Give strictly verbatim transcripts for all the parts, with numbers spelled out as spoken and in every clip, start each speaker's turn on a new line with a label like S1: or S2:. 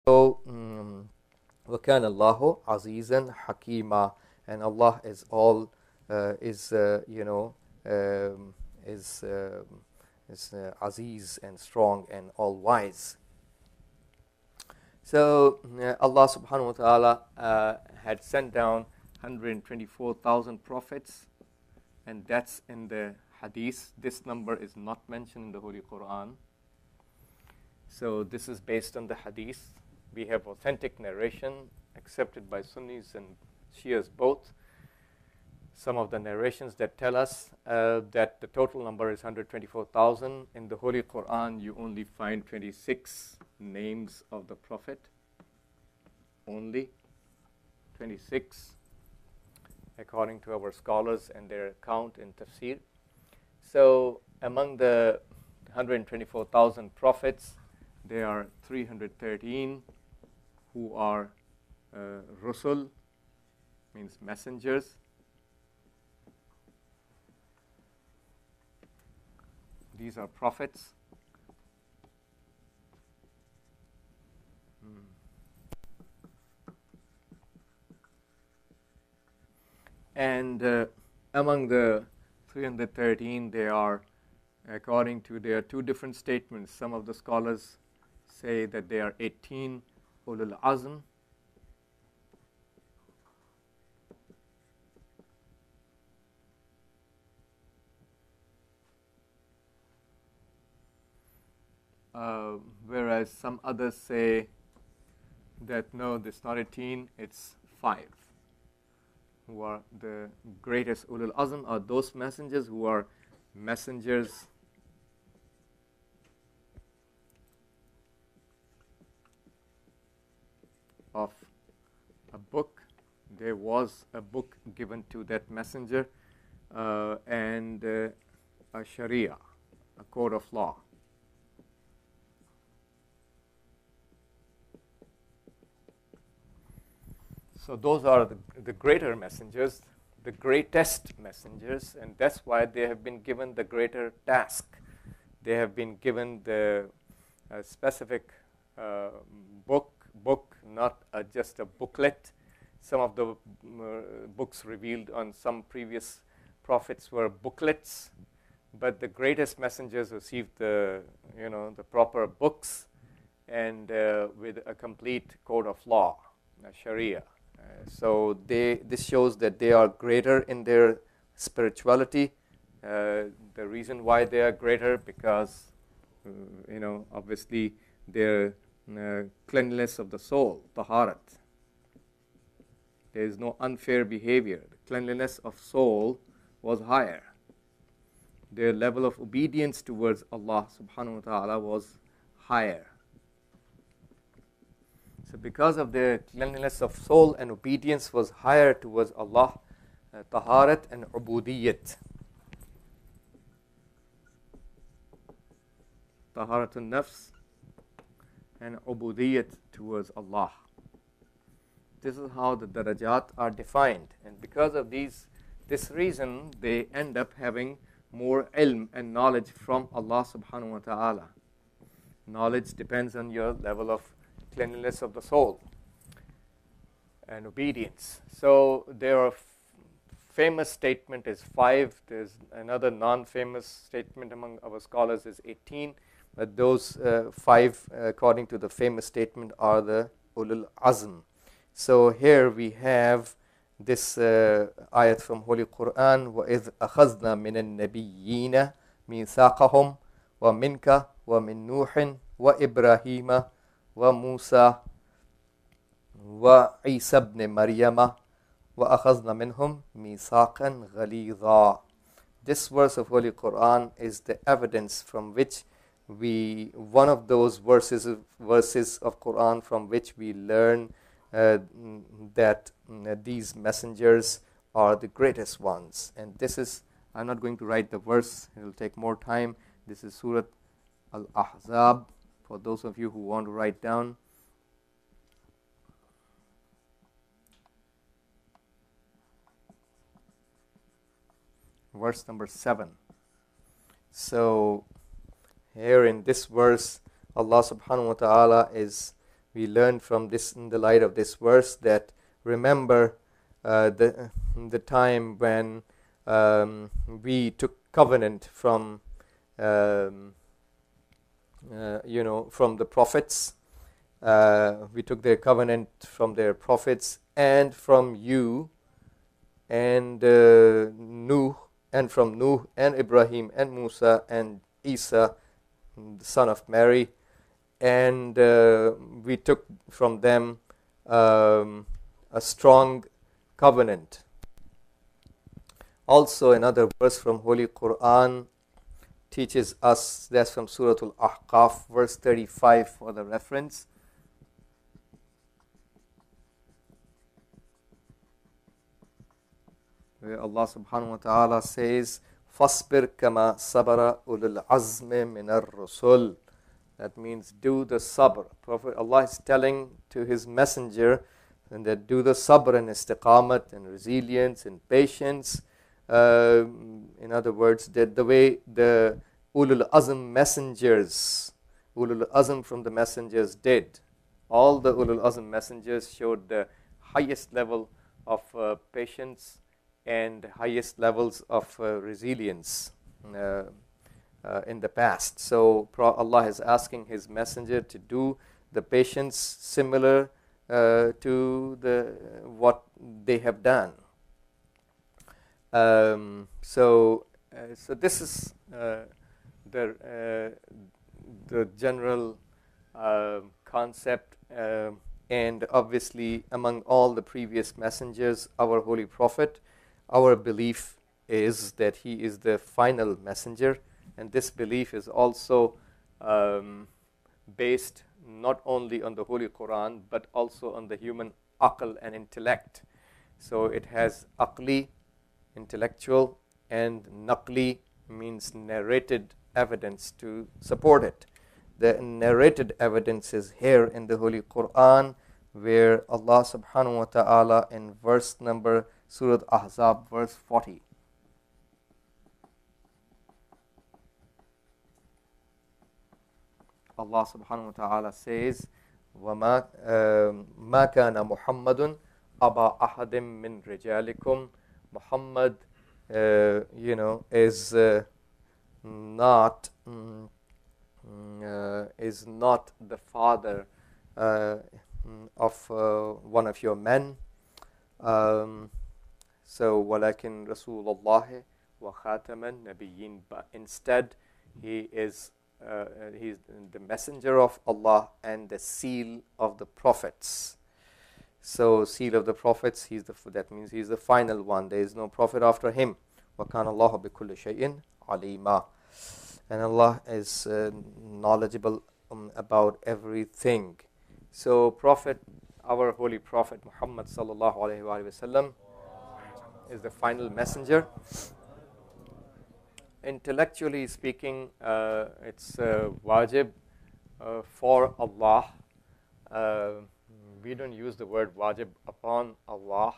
S1: So, mm, وَكَانَ اللَّهُ عَزِيزًا حَكِيمًا, and Allah is all, uh, is, uh, you know, um, is, uh, is uh, Aziz and strong and all-wise. So, uh, Allah subhanahu wa ta'ala uh, had sent down one hundred twenty-four thousand prophets, and that's in the hadith. This number is not mentioned in the Holy Quran. So this is based on the hadith. We have authentic narration accepted by Sunnis and Shias both. Some of the narrations that tell us uh, that the total number is one hundred twenty-four thousand. In the Holy Quran, you only find twenty-six names of the Prophet. Only twenty-six, according to our scholars and their account in tafsir. So among the one hundred twenty-four thousand prophets, there are three hundred thirteen who are uh, Rusul, means messengers. These are prophets. Hmm. And uh, among the three hundred thirteen, there are, according to their two different statements, some of the scholars say that there are eighteen ulul azm, uh, whereas some others say that no, it's not eighteen, it's five. Who are the greatest ulul azm are those messengers who are messengers of a book. There was a book given to that messenger, uh, and uh, a sharia, a code of law. So those are the, the greater messengers, the greatest messengers, and that's why they have been given the greater task. They have been given the uh, specific uh, book, book, not uh, just a booklet. Some of the uh, books revealed on some previous prophets were booklets, but the greatest messengers received the, you know, the proper books, and uh, with a complete code of law, a sharia. Uh, so they, this shows that they are greater in their spirituality. Uh, the reason why they are greater, because uh, you know, obviously their uh, cleanliness of the soul, taharat. There is no unfair behavior. The cleanliness of soul was higher. Their level of obedience towards Allah subhanahu wa ta'ala was higher. So because of their cleanliness of soul and obedience was higher towards Allah, uh, taharat and ubudiyat. Taharatun nafs and ubudiyat towards Allah. This is how the darajat are defined, and because of these, this reason, they end up having more ilm and knowledge from Allah subhanahu wa ta'ala. Knowledge depends on your level of cleanliness of the soul and obedience. So there are f- famous statement is five. There's another non-famous statement among our scholars is eighteen. But those uh, five, uh, according to the famous statement, are the ulul azm. So here we have this uh, ayat from Holy Quran, وَإِذْ أَخَذْنَا مِنَ النَّبِيِّينَ مِيثَاقَهُمْ وَمِنْكَ وَمِنْ نُوحٍ وَإِبْرَاهِيمَ وَمُوسَى وَعِيسَى ابْنِ مَرْيَمَ وَأَخَذْنَا مِنْهُمْ مِيثَاقًا غَلِيظًا. This verse of Holy Quran is the evidence from which we, one of those verses of, verses of Quran from which we learn uh, that uh, these messengers are the greatest ones. And this is, I'm not going to write the verse, it will take more time. This is Surah Al-Ahzab, for those of you who want to write down. Verse number seven. So here in this verse, Allah subhanahu wa ta'ala is we learn from this, in the light of this verse, that remember uh, the the time when um, we took covenant from um, uh, you know from the prophets. Uh, we took their covenant from their prophets and from you and uh, Nuh, and from Nuh and Ibrahim and Musa and Isa, the son of Mary, and uh, we took from them um, a strong covenant. Also, another verse from Holy Quran teaches us, that's from Surah Al-Ahqaf, verse thirty-five for the reference. Where Allah subhanahu wa ta'ala says, فَاصْبِرْ كَمَا صَبَرَ أُولُو الْعَزْمِ مِنَ الرُّسُلِ. That means do the sabr. Prophet Allah is telling to his messenger, and that do the sabr and istiqamat and resilience and patience. Uh, in other words, that the way the Ulul Azm messengers, Ulul Azm from the messengers did. All the Ulul Azm messengers showed the highest level of uh, patience and highest levels of uh, resilience uh, uh, in the past. So Allah is asking his messenger to do the patience similar uh, to the what they have done. Um, so, uh, so this is uh, the uh, the general uh, concept, uh, and obviously among all the previous messengers, our holy prophet, our belief is that he is the final messenger, and this belief is also um, based not only on the Holy Quran but also on the human aql and intellect. So it has aqli, intellectual, and naqli, means narrated evidence to support it. The narrated evidence is here in the Holy Quran, where Allah subhanahu wa ta'ala in verse number Surah Ahzab, verse forty. Allah subhanahu wa ta'ala says, وَمَا مَا كَانَ مُحَمَّدٌ أَبَا أَحَدٍ مِّن رِجَالِكُمْ. Muhammad, uh, you know, is uh, not mm, uh, is not the father uh, of uh, one of your men. Um, so, وَلَكِنْ رَسُولَ اللَّهِ وَخَاتَمَ النَّبِيِّينَ. But instead, he is uh, he's the messenger of Allah and the seal of the prophets. So, seal of the prophets, he's the, that means he's the final one. There is no prophet after him. وَكَانَ اللَّهُ بِكُلِّ شَيْءٍ عَلِيمًا. And Allah is uh, knowledgeable um, about everything. So, Prophet, our holy Prophet Muhammad sallallahu alaihi wasallam is the final messenger. Intellectually speaking, uh, it's uh, wajib uh, for Allah. Uh, we don't use the word wajib upon Allah.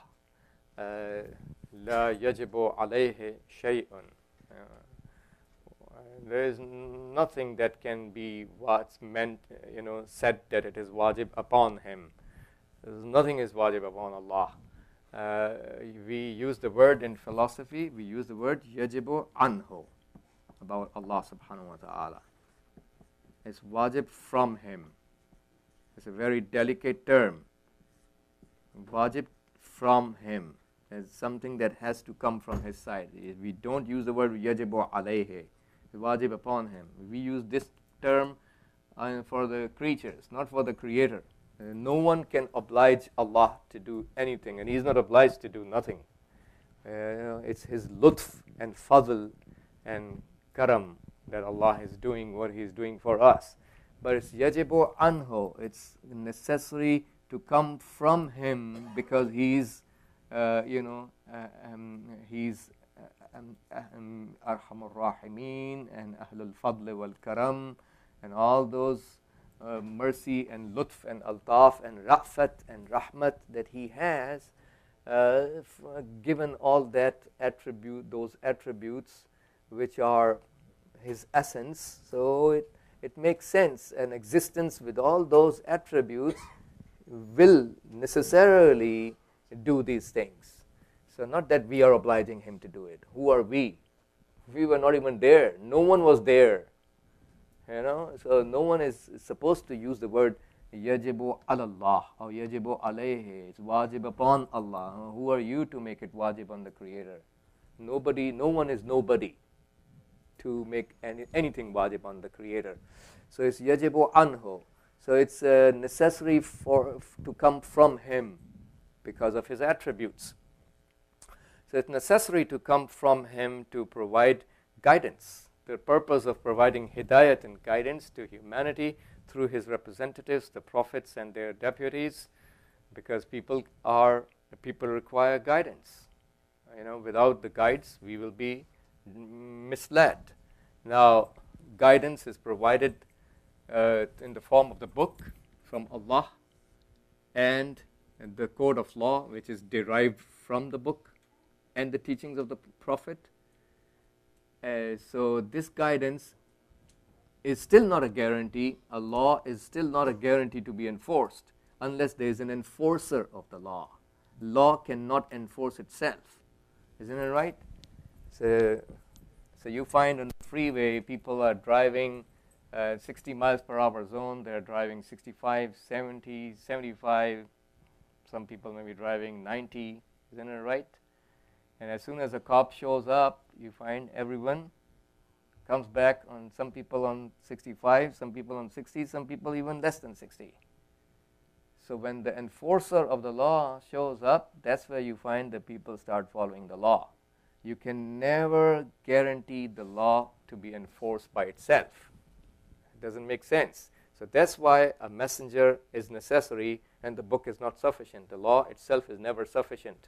S1: La yajibu alayhi shay'un. There is nothing that can be what's meant, you know, said that it is wajib upon him. There's nothing is wajib upon Allah. Uh, we use the word in philosophy, we use the word yajibu anhu, about Allah subhanahu wa ta'ala. It's wajib from him. It's a very delicate term. Wajib from him. It's something that has to come from his side. We don't use the word yajibu alayhi. It's wajib upon him. We use this term uh, for the creatures, not for the creator. Uh, no one can oblige Allah to do anything, and He is not obliged to do nothing. Uh, you know, it's His lutf and fadl and karam that Allah is doing what He is doing for us. But it's yajibu anhu. It's necessary to come from Him because He's, uh, you know, uh, um, He's um, um, Arhamur Rahimin and Ahlul Fadl wal Karam and all those uh, mercy and lutf and altaf and ra'fat and rahmat that He has, uh, given all that attribute, those attributes which are His essence. So it it makes sense. An existence with all those attributes will necessarily do these things. So not that we are obliging him to do it. Who are we? We were not even there. No one was there. You know, so no one is supposed to use the word yajibu alallah or yajibu alayhi. It's wajib upon Allah. Who are you to make it wajib on the Creator? Nobody, no one is nobody to make any, anything wajib on the Creator. So it's yajibu anhu. So it's uh, necessary for to come from him because of his attributes. So it's necessary to come from him to provide guidance. The purpose of providing hidayat and guidance to humanity through his representatives, the prophets and their deputies, because people are people require guidance. You know, without the guides, we will be misled. Now, guidance is provided uh, in the form of the book from Allah and, and the code of law, which is derived from the book and the teachings of the Prophet. Uh, so this guidance is still not a guarantee. A law is still not a guarantee to be enforced unless there is an enforcer of the law. Law cannot enforce itself. Isn't it right? So, so you find on the freeway people are driving uh, sixty miles per hour zone. They're driving sixty-five, seventy, seventy-five. Some people may be driving ninety. Isn't it right? And as soon as a cop shows up, you find everyone comes back on some people on sixty-five, some people on sixty, some people even less than sixty. So when the enforcer of the law shows up, that's where you find the people start following the law. You can never guarantee the law to be enforced by itself. It doesn't make sense. So that's why a messenger is necessary and the book is not sufficient. The law itself is never sufficient.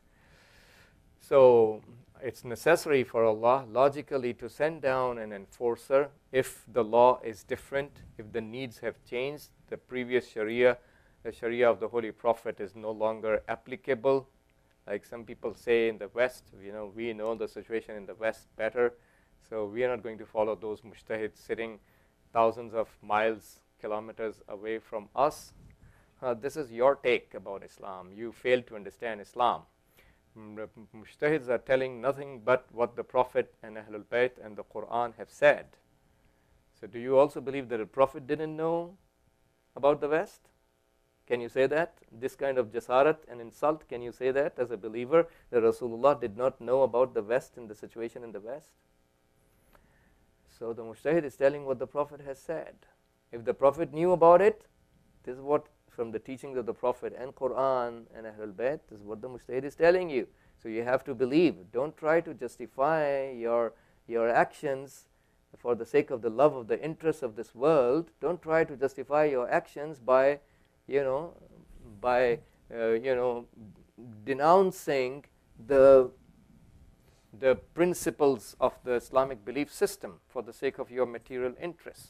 S1: So it's necessary for Allah logically to send down an enforcer if the law is different, if the needs have changed, the previous Sharia, the Sharia of the Holy Prophet is no longer applicable. Like some people say in the West, you know, we know the situation in the West better, so we are not going to follow those mujtahids sitting thousands of miles, kilometers away from us. Uh, this is your take about Islam. You fail to understand Islam. Mujtahids are telling nothing but what the Prophet and Ahlul Bayt and the Quran have said. So do you also believe that the Prophet didn't know about the West? Can you say that? This kind of jasarat and insult, can you say that as a believer, that Rasulullah did not know about the West and the situation in the West? So the Mujtahid is telling what the Prophet has said. If the Prophet knew about it, this is what from the teachings of the Prophet and Quran and Ahlul Bayt, this is what the Mujtahid is telling you. So you have to believe. Don't try to justify your, your actions for the sake of the love of the interests of this world. Don't try to justify your actions by, you know, by, uh, you know, denouncing the, the principles of the Islamic belief system for the sake of your material interests.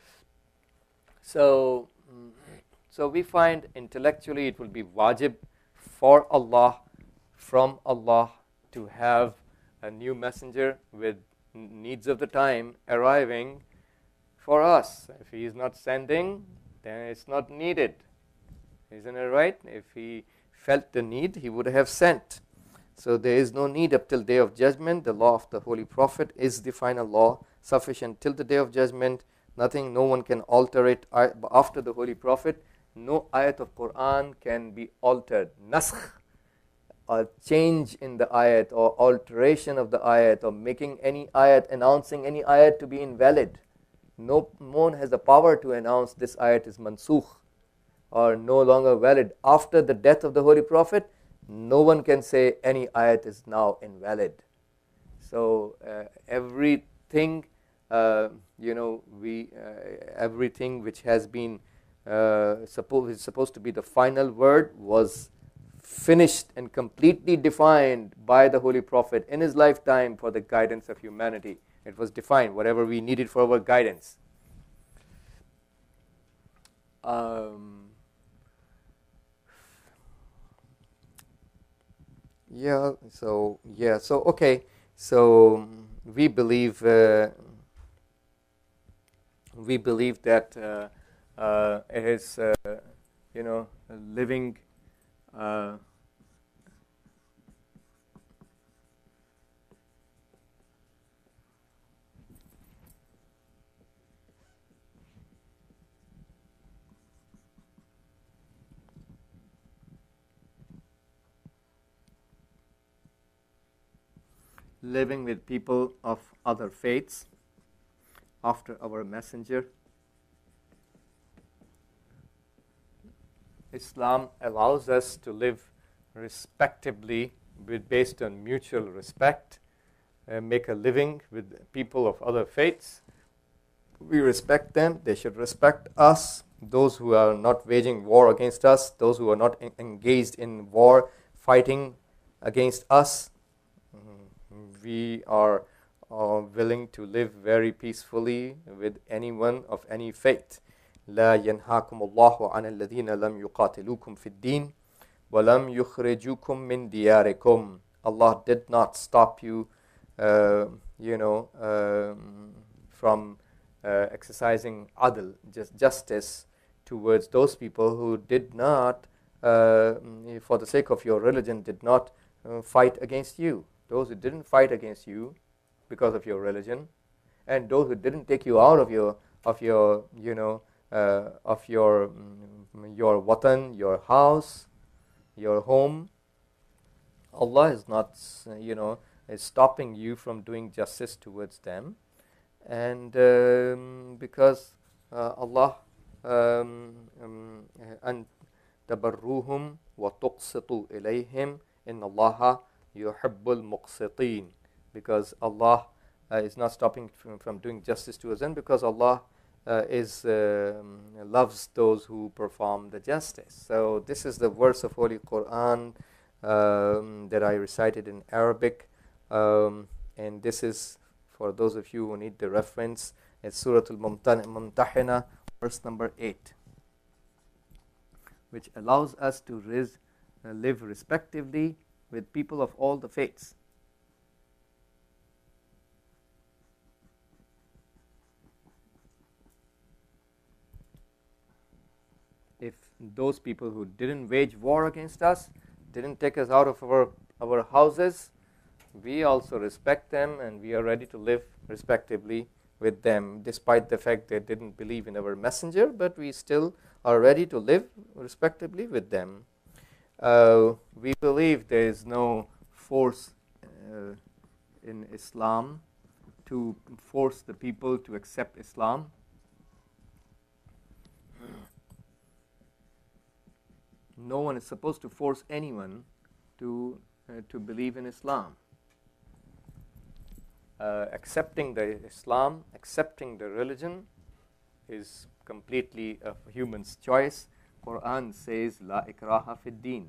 S1: So, So we find intellectually it will be wajib for Allah, from Allah, to have a new messenger with needs of the time arriving for us. If he is not sending, then it's not needed. Isn't it right? If he felt the need, he would have sent. So there is no need up till day of judgment. The law of the Holy Prophet is the final law, sufficient till the day of judgment. Nothing, no one can alter it after the Holy Prophet. No ayat of Quran can be altered. Naskh, a change in the ayat or alteration of the ayat or making any ayat, announcing any ayat to be invalid. No one has the power to announce this ayat is mansukh or no longer valid. After the death of the Holy Prophet, no one can say any ayat is now invalid. So uh, everything, uh, you know, we uh, everything which has been Uh, suppose is supposed to be the final word was finished and completely defined by the Holy Prophet in his lifetime for the guidance of humanity. It was defined, whatever we needed for our guidance. Um, yeah, so, yeah, so, okay, so we believe uh, we believe that uh, uh, it is, uh, you know, living uh, living with people of other faiths after our messenger. Islam allows us to live respectably with, based on mutual respect, uh, make a living with people of other faiths. We respect them, they should respect us. Those who are not waging war against us, those who are not en- engaged in war, fighting against us, we are uh, willing to live very peacefully with anyone of any faith. لا ينهاكم الله عن الذين لم يقاتلوكم في الدين وَلَمْ يُخْرِجُكُمْ مِنْ دِيَارِكُمْ. Allah did not stop you, uh, you know, um, from uh, exercising adl, just justice towards those people who did not, uh, for the sake of your religion, did not uh, fight against you. Those who didn't fight against you because of your religion, and those who didn't take you out of your, of your, you know, uh, of your, your watan, your house, your home. Allah is not, you know, is stopping you from doing justice towards them. And um, because uh, Allah أن تبروهم وتقسطوا إليهم إن الله يحب المقسطين. Because Allah uh, is not stopping from, from doing justice towards them, because Allah Uh, is uh, loves those who perform the justice. So this is the verse of Holy Quran um, that I recited in Arabic, um, and this is for those of you who need the reference. It's Surah Al-Mumtahina, verse number eight, which allows us to ris- uh, live respectively with people of all the faiths. If those people who didn't wage war against us, didn't take us out of our, our houses, we also respect them, and we are ready to live respectively with them, despite the fact they didn't believe in our messenger, but we still are ready to live respectively with them. Uh, we believe there is no force uh, in Islam to force the people to accept Islam. No one is supposed to force anyone to uh, to believe in Islam. Uh, accepting the Islam, accepting the religion, is completely a human's choice. Quran says, "La ikraha fid din."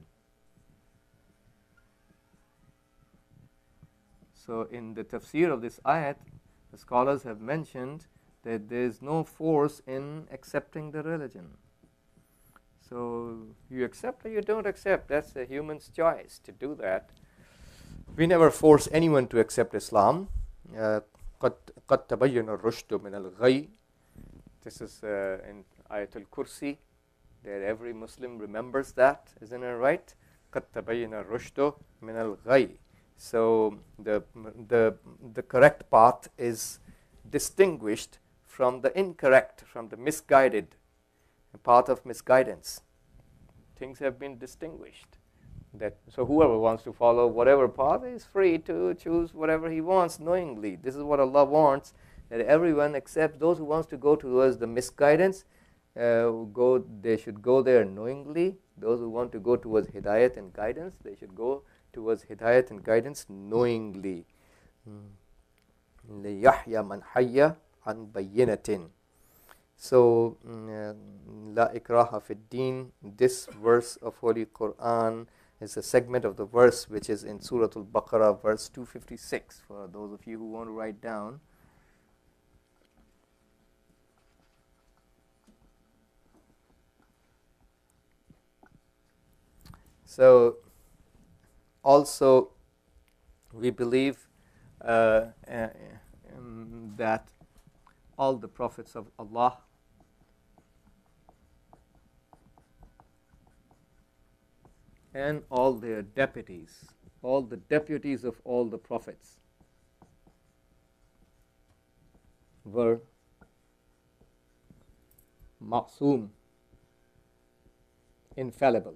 S1: So, in the tafsir of this ayat, the scholars have mentioned that there is no force in accepting the religion. So you accept or you don't accept. That's a human's choice to do that. We never force anyone to accept Islam. Uh, قَدْ تَبَيَّنَ الرُّشْدُ مِنَ الْغَيِّ. This is uh, in Ayatul Kursi, that every Muslim remembers that, isn't it right? قَدْ تَبَيَّنَ الرُّشْدُ مِنَ الْغَيِّ. So the, the, the correct path is distinguished from the incorrect, from the misguided path of misguidance. Things have been distinguished. That so whoever wants to follow whatever path is free to choose whatever he wants knowingly. This is what Allah wants, that everyone except those who wants to go towards the misguidance, uh, go. They should go there knowingly. Those who want to go towards hidayat and guidance, they should go towards hidayat and guidance knowingly. لِيَحْيَا مَنْ حَيَّ عَنْ بَيِّنَةٍ. So, La ikraha fid din, this verse of Holy Quran is a segment of the verse which is in Surah Al-Baqarah, verse two fifty-six, for those of you who want to write down. So, also, we believe uh, uh, um, that all the prophets of Allah, and all their deputies, all the deputies of all the prophets were ma'soom, infallible.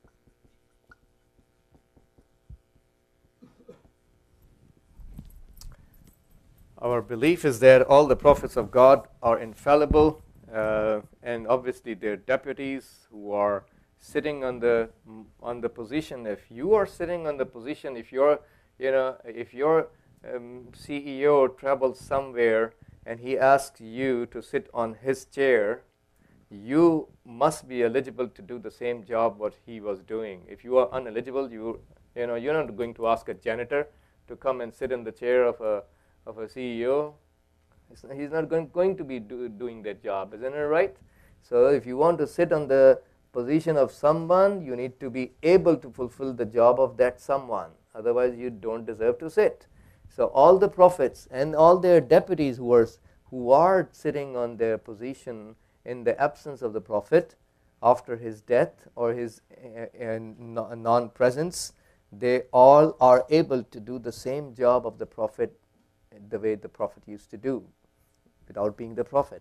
S1: Our belief is that all the prophets of God are infallible, uh, and obviously their deputies who are sitting on the on the position. If you are sitting on the position, if you're, you know, if your um, C E O travels somewhere and he asks you to sit on his chair, you must be eligible to do the same job what he was doing. If you are ineligible, you you know you're not going to ask a janitor to come and sit in the chair of a of a C E O. He's not going, going to be do, doing that job, isn't it right? So if you want to sit on the position of someone, you need to be able to fulfill the job of that someone. Otherwise, you don't deserve to sit. So all the prophets and all their deputies who are, who are sitting on their position in the absence of the prophet after his death or his uh, uh, non-presence, they all are able to do the same job of the prophet the way the prophet used to do without being the prophet.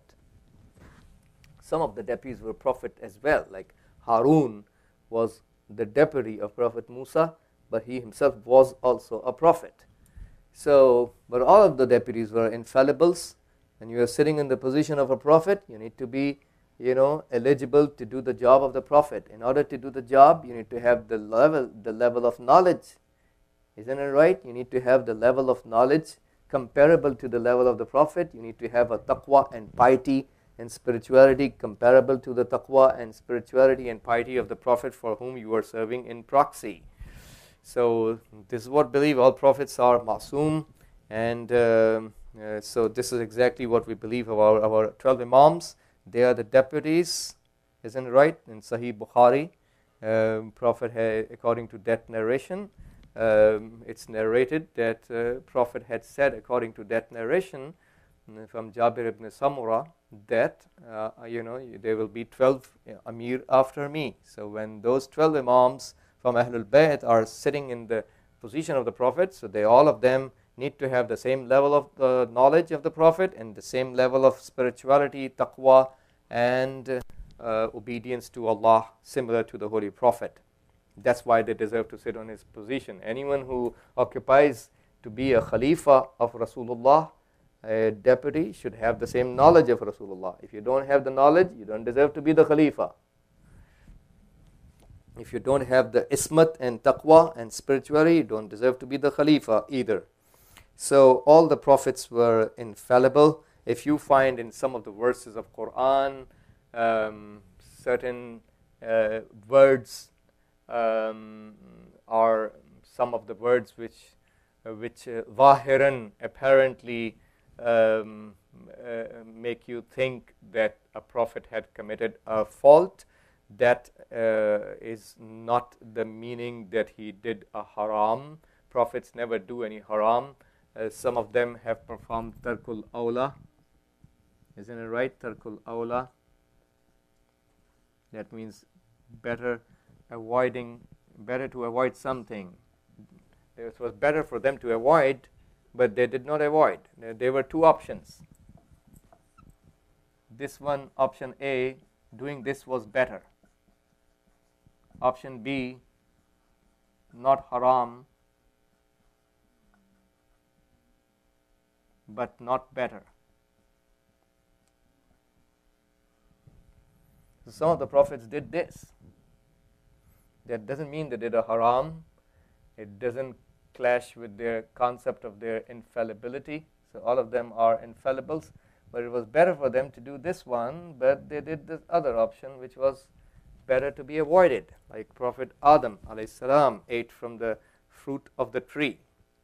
S1: Some of the deputies were prophet as well, like Harun was the deputy of Prophet Musa, but he himself was also a prophet. So, but all of the deputies were infallibles, and you are sitting in the position of a prophet, you need to be, you know, eligible to do the job of the prophet. In order to do the job, you need to have the level, the level of knowledge. Isn't it right? You need to have the level of knowledge comparable to the level of the prophet. You need to have a taqwa and piety and spirituality comparable to the taqwa and spirituality and piety of the prophet for whom you are serving in proxy. So this is what believe all prophets are ma'soom, and uh, uh, so this is exactly what we believe of our, our twelve imams. They are the deputies, isn't it right? In Sahih Bukhari, um, prophet had, according to that narration, Um, it's narrated that uh, Prophet had said, according to that narration uh, from Jabir ibn Samura, that uh, you know there will be twelve Amir after me. So when those twelve Imams from Ahlul Bayt are sitting in the position of the Prophet, so they all of them need to have the same level of uh, knowledge of the Prophet and the same level of spirituality, taqwa, and uh, obedience to Allah, similar to the Holy Prophet. That's why they deserve to sit on his position. Anyone who occupies to be a Khalifa of Rasulullah, a deputy, should have the same knowledge of Rasulullah. If you don't have the knowledge, you don't deserve to be the Khalifa. If you don't have the ismat and taqwa and spirituality, you don't deserve to be the Khalifa either. So all the prophets were infallible. If you find in some of the verses of Quran um, certain uh, words Um, are some of the words which, uh, which uh, zahiran apparently um, uh, make you think that a prophet had committed a fault. That uh, is not the meaning that he did a haram. Prophets never do any haram. Uh, some of them have performed tarkul awla. Isn't it right? Tarkul awla. That means better avoiding, better to avoid something. It was better for them to avoid, but they did not avoid. There were two options. This one, option A, doing this was better. Option B, not haram, but not better. So some of the prophets did this. That doesn't mean they did a haram. It doesn't clash with their concept of their infallibility. So all of them are infallibles. But it was better for them to do this one, but they did this other option, which was better to be avoided. Like Prophet Adam alayhi salam ate from the fruit of the tree.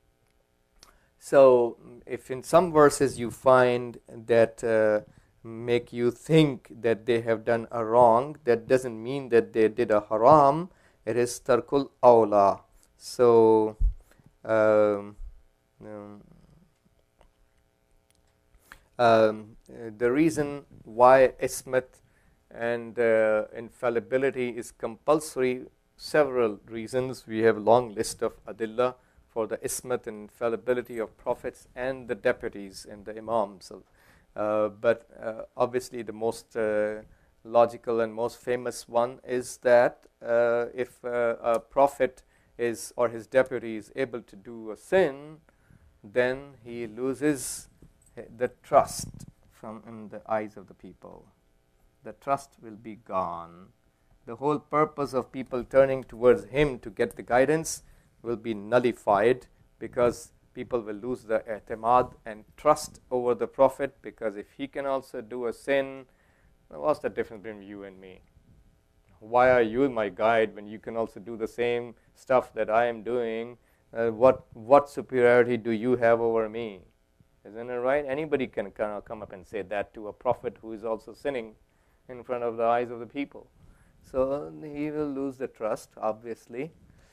S1: So if in some verses you find that uh, make you think that they have done a wrong, that doesn't mean that they did a haram. It is tarkul awla. So, um, um, um, the reason why ismat and uh, infallibility is compulsory, several reasons. We have a long list of adillah for the ismat and infallibility of prophets and the deputies and the imams. Uh, but uh, obviously the most uh, logical and most famous one is that uh, if uh, a prophet is or his deputy is able to do a sin, then he loses the trust from in the eyes of the people. The trust will be gone. The whole purpose of people turning towards him to get the guidance will be nullified, because people will lose the i'timad and trust over the prophet, because if he can also do a sin, what's the difference between you and me? Why are you my guide when you can also do the same stuff that I am doing? Uh, what what superiority do you have over me? Isn't it right? Anybody can kind of come up and say that to a prophet who is also sinning in front of the eyes of the people. So he will lose the trust, obviously.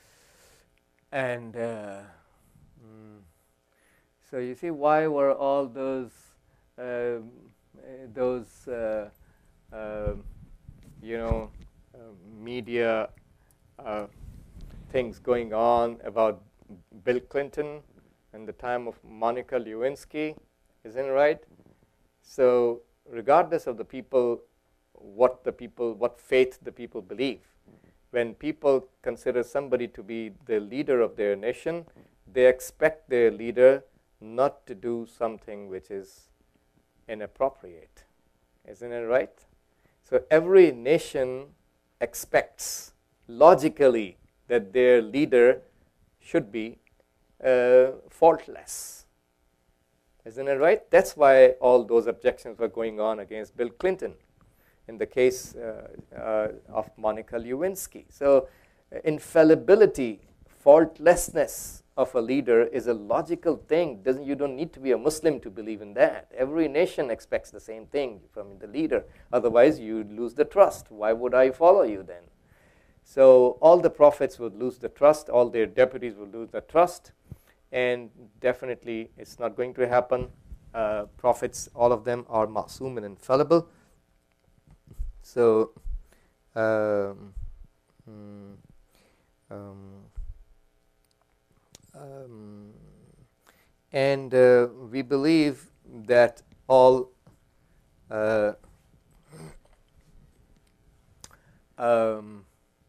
S1: And uh, mm, so you see, why were all those uh, those uh, uh, you know uh, media uh, things going on about Bill Clinton and the time of Monica Lewinsky? Isn't it right? So regardless of the people, what the people, what faith the people believe, when people consider somebody to be the leader of their nation, they expect their leader not to do something which is inappropriate. Isn't it right? So every nation expects logically that their leader should be uh, faultless. Isn't it right? That's why all those objections were going on against Bill Clinton in the case uh, uh, of Monica Lewinsky. So uh, infallibility, faultlessness of a leader is a logical thing. Doesn't, you don't need to be a Muslim to believe in that. Every nation expects the same thing from the leader. Otherwise, you lose the trust. Why would I follow you then? So all the prophets would lose the trust. All their deputies would lose the trust. And definitely, it's not going to happen. Uh, prophets, all of them are ma'soom and infallible. So, um, um, um, and uh, we believe that all uh, um,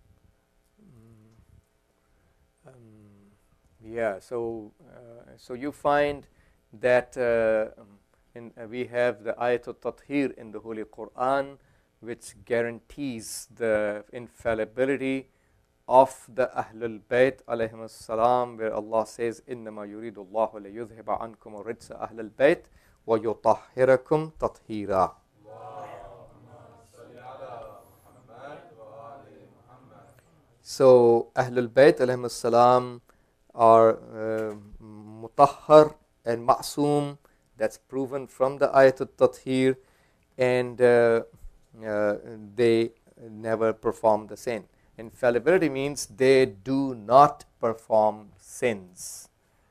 S1: um, yeah, so uh, so you find that uh, in, uh, we have the Ayatul Tathir in the Holy Quran, which guarantees the infallibility of the Ahlul Bayt alayhim as-salam, where Allah says, إِنَّمَا يُرِيدُ اللَّهُ لِيُذْهِبَ عَنْكُمُ الرِّجْسَ أَهْلَ الْبَيْتِ وَيُطَهِّرَكُمْ تَطْهِيرًا. So Ahlul Bayt alayhim as-salam are uh, mutahhar and ma'soom. That's proven from the Ayatul Tathir, and uh, Uh, they never perform the sin. Infallibility means they do not perform sins.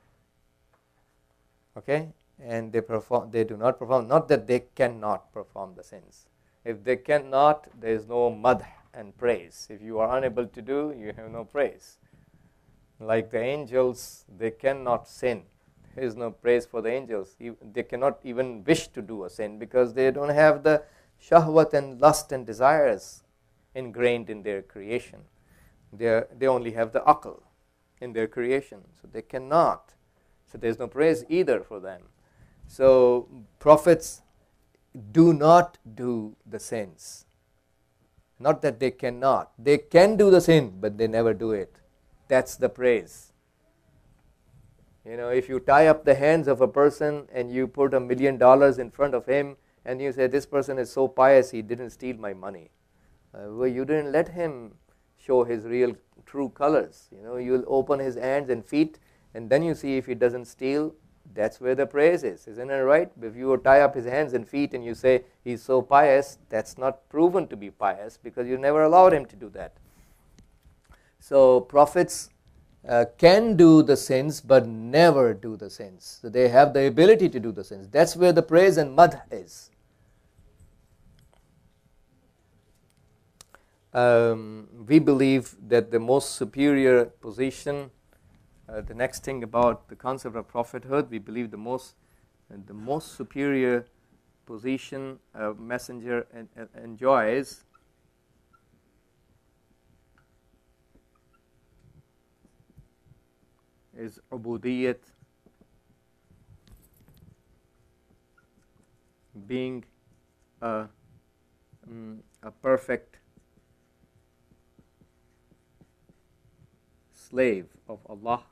S1: Okay? And they perform. They do not perform. Not that they cannot perform the sins. If they cannot, there is no madh and praise. If you are unable to do, you have no praise. Like the angels, they cannot sin. There is no praise for the angels. They cannot even wish to do a sin because they don't have the shahwat and lust and desires ingrained in their creation. They they only have the aql in their creation, so they cannot. So there's no praise either for them. So prophets do not do the sins. Not that they cannot. They can do the sin, but they never do it. That's the praise. You know, if you tie up the hands of a person and you put a million dollars in front of him, and you say, this person is so pious, he didn't steal my money. Uh, well, you didn't let him show his real, true colors. You know, you'll open his hands and feet, and then you see if he doesn't steal. That's where the praise is. Isn't it right? If you tie up his hands and feet and you say, he's so pious, that's not proven to be pious because you never allowed him to do that. So prophets uh, can do the sins, but never do the sins. So they have the ability to do the sins. That's where the praise and madh is. um, we believe that the most superior position, uh, the next thing about the concept of prophethood, we believe the most uh, the most superior position a messenger en- en- enjoys is ubudiyat, being a, um, a perfect slave of Allah.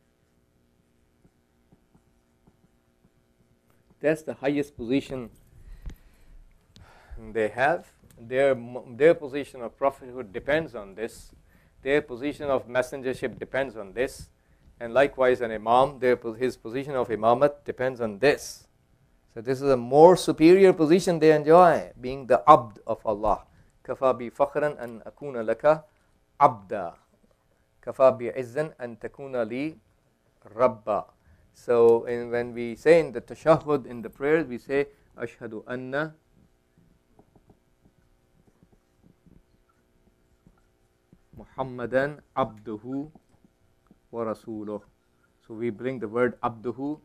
S1: That's the highest position they have. Their, their position of prophethood depends on this. Their position of messengership depends on this. And likewise an imam, their, his position of imamat depends on this. So this is a more superior position they enjoy, being the abd of Allah. Kafa bi fakhran an akuna laka abda. Kafa bi izzan an takuna li rabba. So in, when we say in the tashahhud, in the prayers, we say, Ashhadu anna Muhammadan abduhu wa rasuluh. So we bring the word abduhu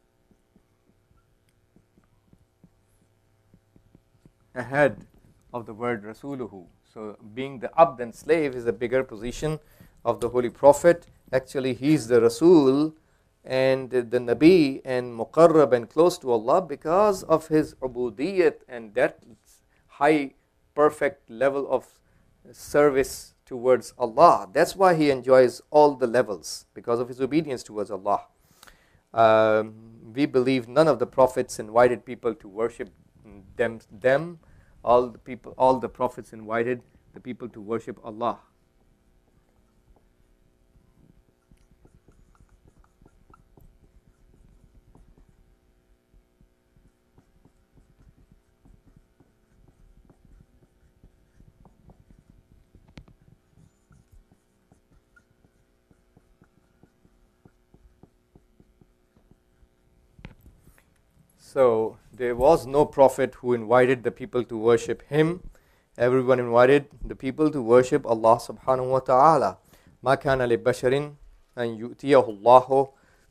S1: ahead of the word rasuluhu. So being the abd and slave is a bigger position of the Holy Prophet. Actually, he is the Rasul and the Nabi and Muqarrab and close to Allah because of his ubudiyat and that high, perfect level of service towards Allah. That's why he enjoys all the levels, because of his obedience towards Allah. Um, we believe none of the prophets invited people to worship them. them. All the people, all the prophets invited the people to worship Allah. So there was no prophet who invited the people to worship him. Everyone invited the people to worship Allah subhanahu wa ta'ala. ما كان لبشر أن يؤتيه الله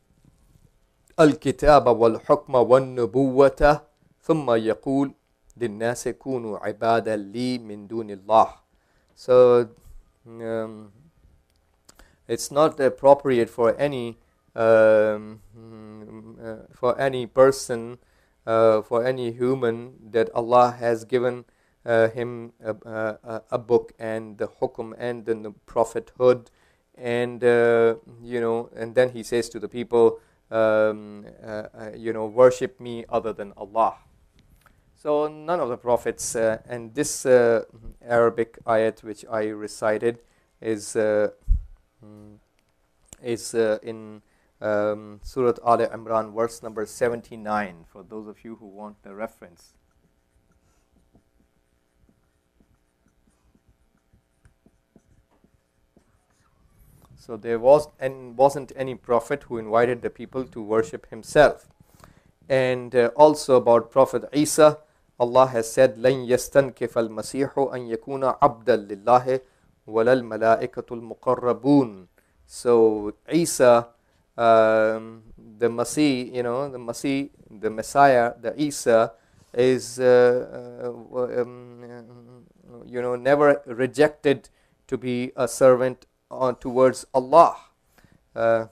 S1: الكتاب والحكم والنبوة ثم يقول للناس كونوا عبادا لي من دون الله. So um, it's not appropriate for any um, uh, for any person, uh, for any human, that Allah has given uh, him a, a, a book and the hukum and the prophethood, and uh, you know, and then he says to the people, um, uh, uh, you know, worship me other than Allah. So none of the prophets, uh, and this uh, Arabic ayat which I recited is uh, is uh, in um, Surah Al Imran, verse number seventy-nine, for those of you who want the reference. So there was and wasn't any prophet who invited the people to worship himself. And uh, also about Prophet Isa, Allah has said, لَن يَسْتَنْكِفَ الْمَسِيحُ أَن يَكُونَ عَبْدًا لِلَّهِ وَلَا الْمَلَائِكَةُ الْمُقَرَّبُونَ. So Isa, um, the Masih, you know, the Masih, the Messiah, the Isa is, uh, uh, um, you know, never rejected to be a servant on towards Allah. Uh,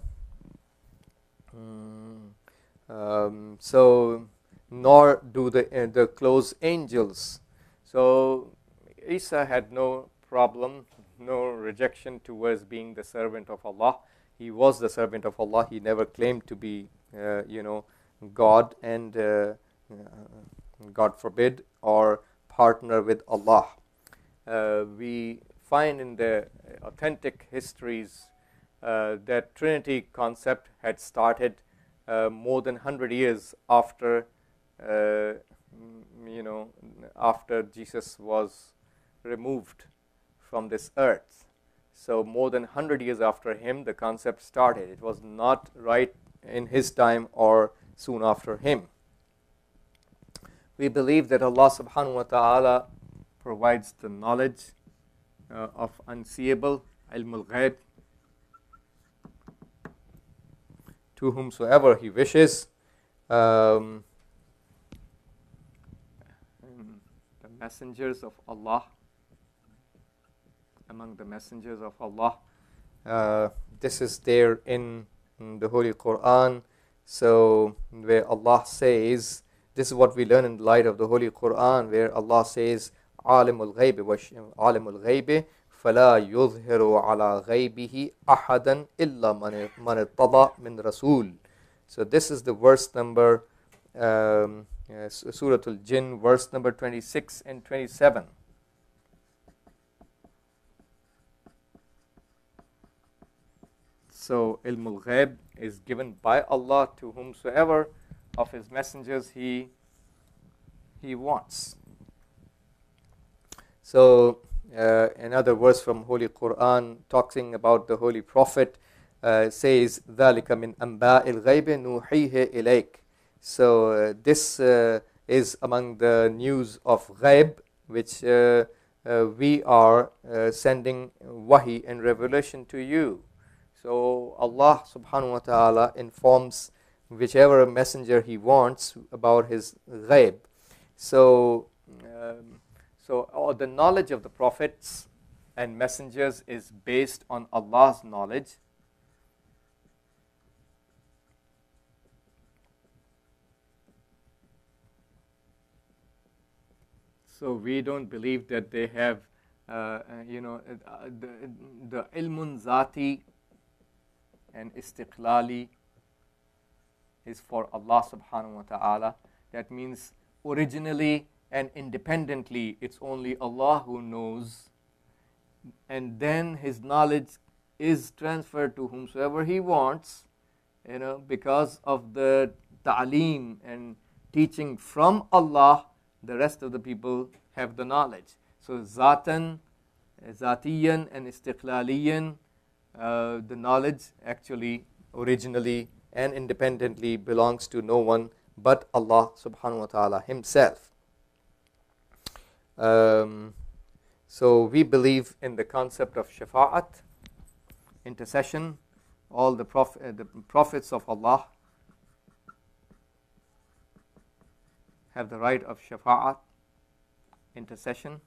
S1: um, so, nor do the uh, the close angels. So Isa had no problem, no rejection towards being the servant of Allah. He was the servant of Allah. He never claimed to be, uh, you know, God, and uh, God forbid, or partner with Allah. Uh, we find in the authentic histories uh, that Trinity concept had started uh, more than one hundred years after, uh, you know, after Jesus was removed from this earth. So more than one hundred years after him, the concept started. It was not right in his time or soon after him. We believe that Allah subhanahu wa ta'ala provides the knowledge uh, of unseeable, ilm al-ghayb, to whomsoever he wishes. Um, the messengers of Allah, among the messengers of Allah, uh, this is there in, in the Holy Quran. So where Allah says, this is what we learn in the light of the Holy Quran, where Allah says, عالم الغيب عالم الغيب فلا يظهر على غيبه أحدا إلا من من ارتضى من رسول. So this is the verse number, um, uh, Surah Al-Jinn, verse number twenty-six and twenty-seven. So ilm al-ghayb is given by Allah to whomsoever of His messengers He He wants. So uh, another verse from Holy Quran talking about the Holy Prophet uh, says, ذَلِكَ مِنْ أَنْبَاءِ الْغَيْبِ نُوحِيهِ إِلَيْكَ. So uh, this uh, is among the news of ghaib, which uh, uh, we are uh, sending wahi and revelation to you. So Allah subhanahu wa ta'ala informs whichever messenger He wants about His ghaib. So um, So all the knowledge of the prophets and messengers is based on Allah's knowledge. So we don't believe that they have, uh, you know, uh, the, the ilmun zati and istiqlali is for Allah subhanahu wa ta'ala. That means originally and independently, it's only Allah who knows, and then His knowledge is transferred to whomsoever He wants, you know, because of the ta'aleem and teaching from Allah, the rest of the people have the knowledge. So zatan, zatiyan and istiqlaliyan, uh, the knowledge actually originally and independently belongs to no one but Allah subhanahu wa ta'ala Himself. Um, so we believe in the concept of shafa'at, intercession. All the, prof- uh, the prophets of Allah have the right of shafa'at, intercession.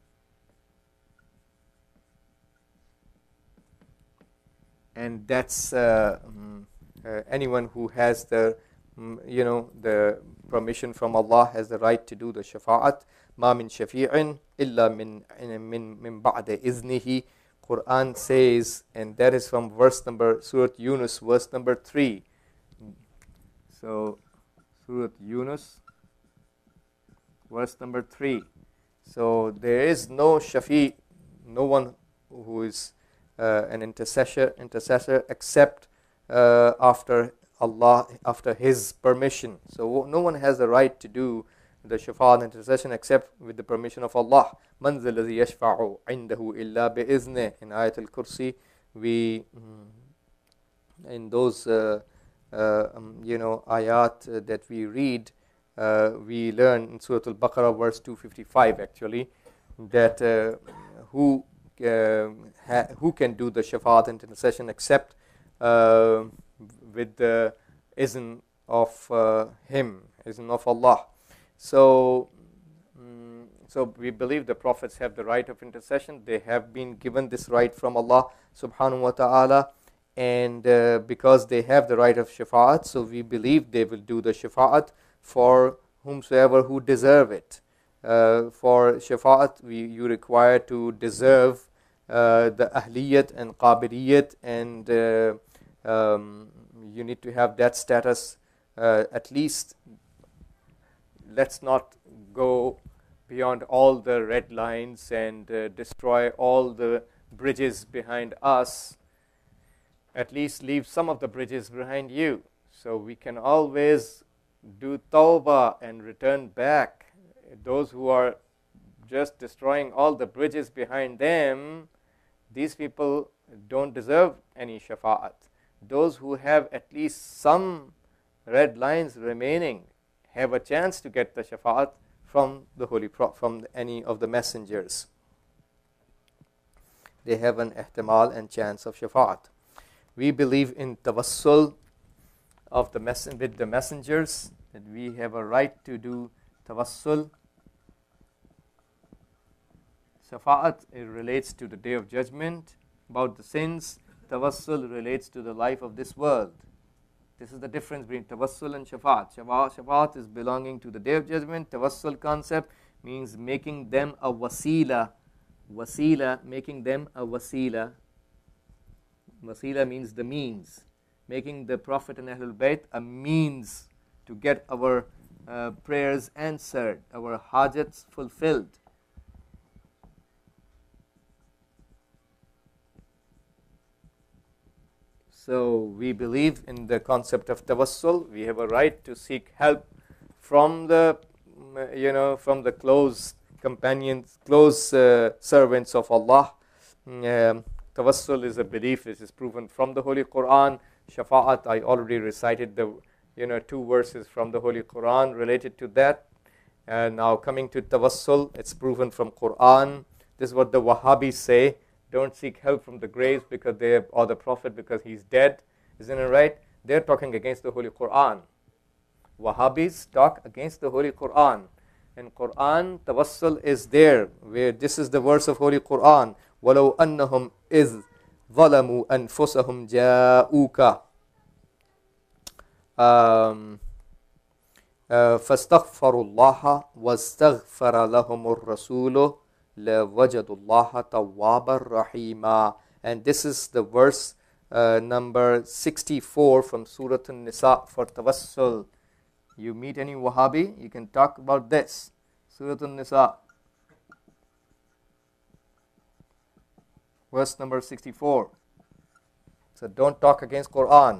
S1: And that's uh, um, uh, anyone who has the, um, you know, the permission from Allah has the right to do the shafa'at. ما من شفيع إلا من من من بعد إذنه. Quran says, and that is from verse number, Surah Yunus, verse number three. So Surah Yunus, verse number three. So there is no shafi, no one who is uh, an intercessor, intercessor except uh, after Allah, after His permission. So no one has the right to do the shafa'a and intercession except with the permission of Allah. مَنْ ذَا الَّذِي يَشْفَعُ عِنْدَهُ إِلَّا بِإِذْنِهِ. In Ayat al-Kursi, we, in those, uh, uh, um, you know, ayat uh, that we read, uh, we learn in Surah Al-Baqarah, verse two fifty-five actually, that uh, who, uh, ha- who can do the shafa'a and intercession except uh, with the izn of uh, Him, izn of Allah. So, um, so we believe the prophets have the right of intercession. They have been given this right from Allah subhanahu wa ta'ala, and uh, because they have the right of shafa'at, so we believe they will do the shafa'at for whomsoever who deserve it. Uh, for shafa'at, we, you require to deserve uh, the ahliyat and qabiliyat, and uh, um, you need to have that status uh, at least. Let's not go beyond all the red lines and uh, destroy all the bridges behind us. At least leave some of the bridges behind you. So we can always do tawbah and return back. Those who are just destroying all the bridges behind them, these people don't deserve any shafa'at. Those who have at least some red lines remaining have a chance to get the shafa'at from the Holy Prophet, from any of the messengers. they have an ihtimal and chance of shafa'at. We believe in tawassul of the mess- with the messengers, that we have a right to do tawassul. Shafa'at, it relates to the day of judgment about the sins. Tawassul relates to the life of this world. This is the difference between tawassul and shafa'at. Shafa'at is belonging to the day of judgment. Tawassul concept means making them a wasila. Wasila, making them a wasila. Wasila means the means. Making the Prophet and Ahlul Bayt a means to get our uh, prayers answered, our hajats fulfilled. So we believe in the concept of tawassul. We have a right to seek help from the, you know, from the close companions, close uh, servants of Allah. Um, tawassul is a belief. It is proven from the Holy Quran. Shafa'at, I already recited the, you know, two verses from the Holy Quran related to that. And now coming to tawassul, it's proven from Quran. This is what the Wahhabis say. Don't seek help from the graves because they have, or the Prophet because he's dead. Isn't it right? They're talking against the Holy Quran. Wahhabis talk against the Holy Quran. In Quran, tawassul is there. Where this is the verse of Holy Quran. وَلَوْ أَنَّهُمْ إِذْ ظَلَمُوا أَنفُسَهُمْ جَاءُوكَ فَاسْتَغْفَرُوا اللَّهَ وَاسْتَغْفَرَ لَهُمُ الرَّسُولُ لَوَجَدُوا اللَّهَ تَوَّابًا رَحِيمًا. And this is the verse uh, number sixty-four from Surah An-Nisa for tawassul. You meet any Wahhabi, you can talk about this. Surah An-Nisa, verse number sixty-four. So don't talk against Quran.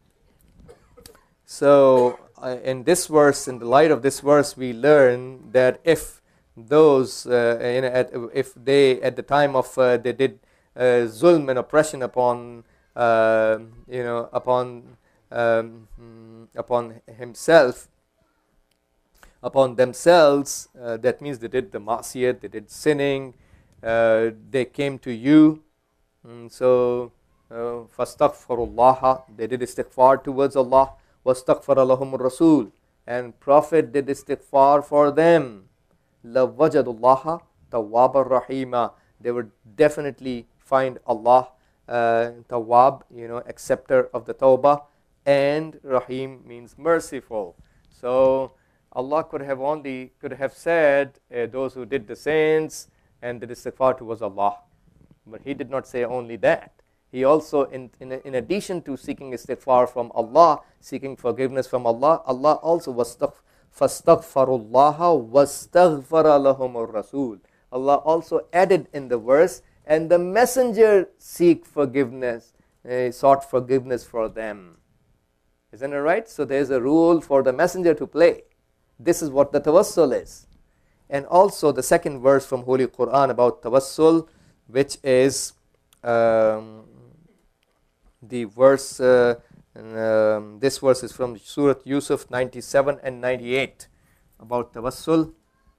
S1: So uh, in this verse, in the light of this verse, we learn that if those, uh, you know, at, if they at the time of uh, they did uh, zulm and oppression upon, uh, you know, upon um, upon himself, upon themselves, uh, that means they did the ma'siyat, they did sinning, uh, they came to you, and so fastaghfirullah, they did istighfar towards Allah, wastaghfara lahum rasul, and Prophet did istighfar for them. لَوَجَدُوا tawwabar rahima, they would definitely find Allah uh, tawwab, you know, acceptor of the tawbah, and rahim means merciful. So Allah could have only could have said uh, those who did the sins and did istighfar towards Allah, but He did not say only that. He also, in, in, in addition to seeking istighfar from Allah, seeking forgiveness from Allah, Allah also was فَاسْتَغْفَرُوا اللَّهَ وَاسْتَغْفَرَ لَهُمُ الرَّسُولُ. Allah also added in the verse, and the messenger seek forgiveness, uh, sought forgiveness for them. Isn't it right? So there's a role for the messenger to play. This is what the tawassul is. And also the second verse from Holy Quran about tawassul, which is um, the verse, uh, and, um, this verse is from Surah Yusuf ninety-seven and ninety-eight about tawassul.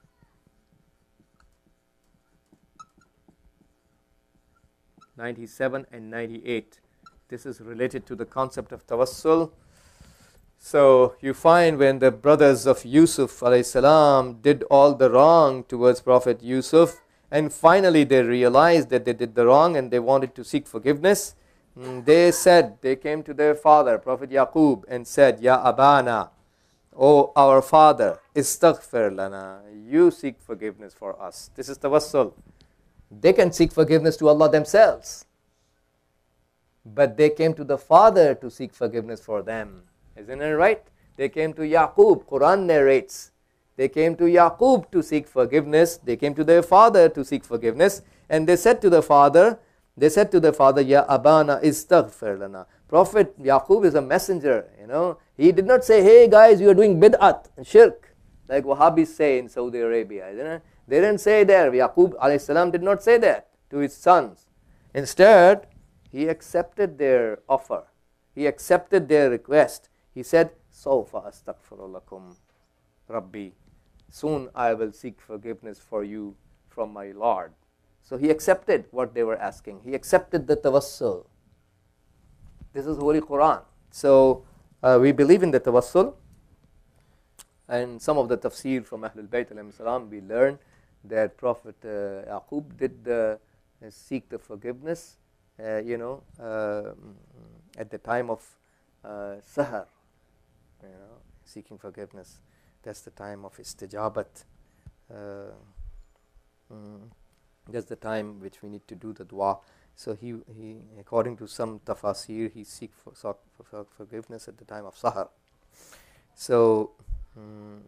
S1: ninety-seven and ninety-eight. This is related to the concept of tawassul. So you find when the brothers of Yusuf alayhi salam did all the wrong towards Prophet Yusuf, and finally they realized that they did the wrong and they wanted to seek forgiveness, they said, they came to their father, Prophet Yaqub, and said, Ya Abana, O our father, istaghfir lana, you seek forgiveness for us. This is tawassul. They can seek forgiveness to Allah themselves, but they came to the father to seek forgiveness for them. Isn't it right? They came to Yaqub, Quran narrates. They came to Yaqub to seek forgiveness. They came to their father to seek forgiveness. And they said to the father, they said to the father, Ya Abana istaghfir lana. Prophet Yaqub is a messenger, you know. He did not say, hey guys, you are doing bid'at and shirk, like Wahhabis say in Saudi Arabia. Isn't it? They didn't say that. Yaqub alayhi salam did not say that to his sons. Instead, he accepted their offer. He accepted their request. He said, Sawfa astaghfiru lakum Rabbi. Soon I will seek forgiveness for you from my Lord. So he accepted what they were asking. He accepted the tawassul. This is Holy Quran. So uh, we believe in the tawassul. And some of the tafsir from Ahlul Bayt alayhim salam, we learn that Prophet uh, Yaqub did uh, seek the forgiveness, uh, you know, uh, at the time of uh, Sahar, you know, seeking forgiveness. That's the time of istijabat. Uh, mm, that's the time which we need to do the dua. So he, he according to some tafasir, he seek for, sought for forgiveness at the time of Sahar. So mm,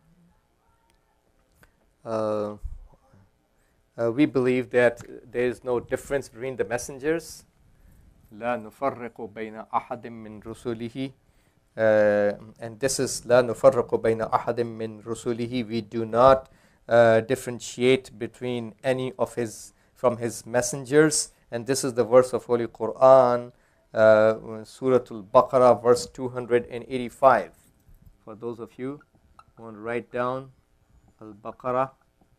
S1: uh, uh, we believe that there is no difference between the messengers. لا نفرق بين أحد من رسله. Uh, and this is لا نفرق بين أحد من رسله. We do not uh, differentiate between any of his from his messengers. And this is the verse of Holy Quran, uh, Surah Al-Baqarah, verse two hundred eighty-five. For those of you who want to write down, Al-Baqarah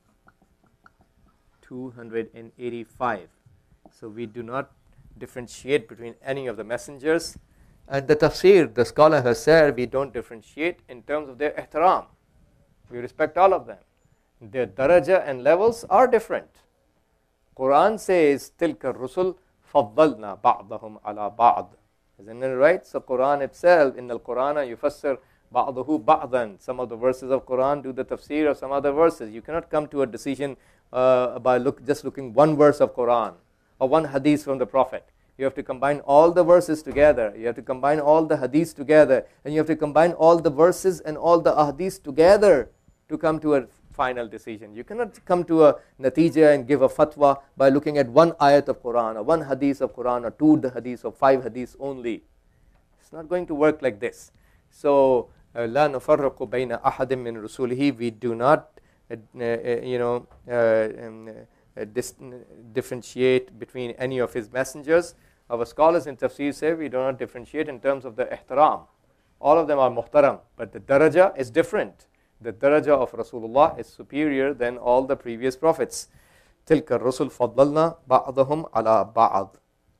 S1: two hundred eighty-five. So we do not differentiate between any of the messengers. And the tafsir, the scholar has said, we don't differentiate in terms of their ihtaram. We respect all of them. Their daraja and levels are different. Quran says, تِلْكَ الرُّسُلُ فَضَّلْنَا بَعْضَهُمْ عَلَى بَعْضٍ. Isn't it right? So Quran itself, in the Quran, yufassir بَعْضُهُ بَعْضًا. Some of the verses of Quran do the tafsir of some other verses. You cannot come to a decision uh, by look, just looking one verse of Quran or one hadith from the Prophet. You have to combine all the verses together. You have to combine all the hadiths together. And you have to combine all the verses and all the hadiths together to come to a final decision. You cannot come to a natija and give a fatwa by looking at one ayat of Quran or one hadith of Quran or two hadiths or five hadiths only. It's not going to work like this. So, لا نفرق بين أحد من رسوله. We do not, uh, uh, you know, uh, um, uh, dis differentiate between any of his messengers. Our scholars in tafsir say we do not differentiate in terms of the ihtaram. All of them are muhtaram, but the daraja is different. The daraja of Rasulullah is superior than all the previous prophets. تِلْكَ الرُّسُلُ فَضَّلْنَا بَعْضَهُمْ عَلَى بَعْضٍ.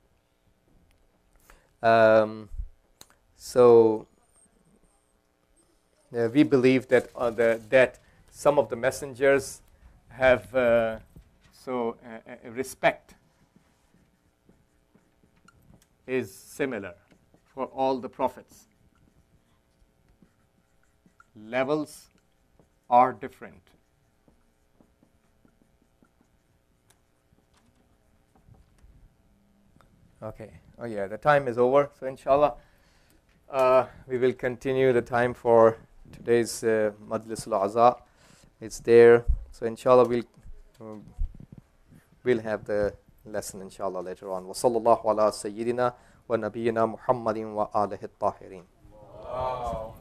S1: Um, so uh, we believe that uh, the, that some of the messengers have uh, so uh, uh, respect is similar for all the prophets. Levels are different. Okay. Oh yeah, the time is over. So inshallah, uh, we will continue the time for today's uh, Majlis al-Aza. It's there. So inshallah, we'll um, we'll have the lesson inshallah later on. Wa sallallahu ala sayyidina wa nabiyyina Muhammadin wa alihi at-tahirin. Wow.